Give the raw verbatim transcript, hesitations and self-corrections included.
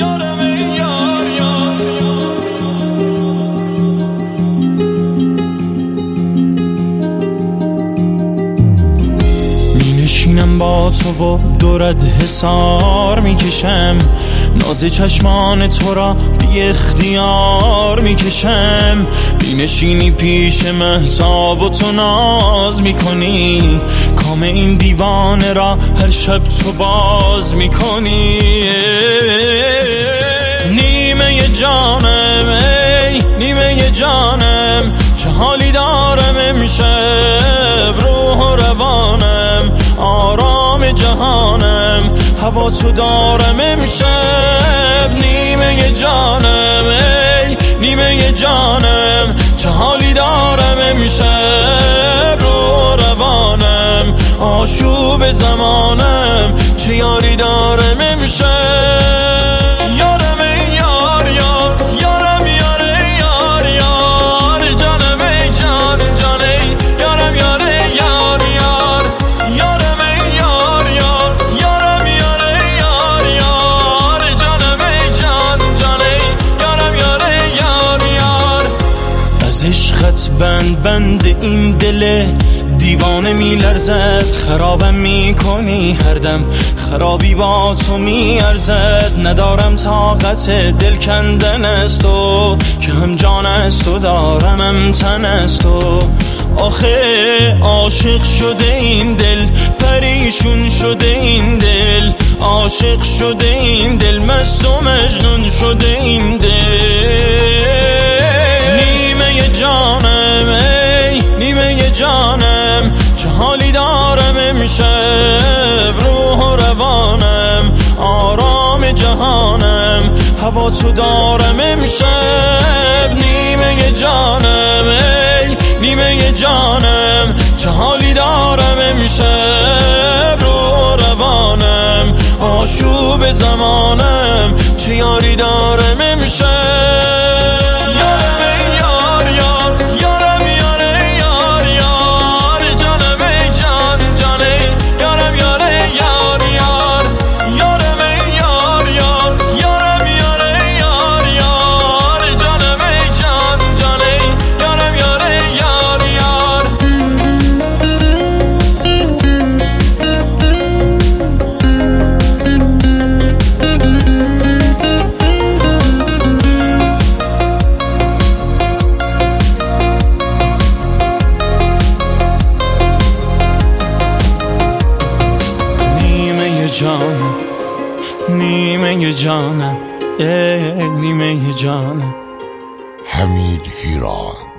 یارم ای یار یار. می نشینم با تو و دورت حسار میکشم، ناز چشمان تو را بی اختیار میکشم. می نشینی پیش مهتاب و تو ناز میکنی، کام این دیوانه را هر شب تو باز میکنی. نیمه جانم ای نیمه جانم، چه حالی دارم امشب، روح و روانم آرام جهانم، هوا تو دارم امشب. نیمه جانم ای نیمه جانم، چه حالی دارم امشب، روح و روانم آشوب زمانم، چه یاری دارم امشب. یارم ای یار یار یارم یار یار یار، جانم ای جان جان ای یارم یار یار یار. یارم ای یار یار یارم یار یار یار، جانم ای جان جان ای یارم یار یار یار. از عشقت بند بند این دل دیوانه می لرزد، خرابم می کنی هر دم، خرابی با تو می ارزد. ندارم طاقت دل کندن از تو، که هم جان از تو دارم هم تن از تو. آخه عاشق شده این دل، پریشون شده این دل، عاشق شده این دل، مست و مجنون شده این دل. نیمه جانم ای نیمه جانم، چه حالی دارم امشب، روح و روانم آرام جهانم، هوا تو دارم امشب. نیمه جانم ای نیمه جانم، چه حالی دارم امشب، روح و روانم آشوب زمانم، چه یاری دارم امشب. جانم نیمه جانم ای نیمه جانم. حمید هیران.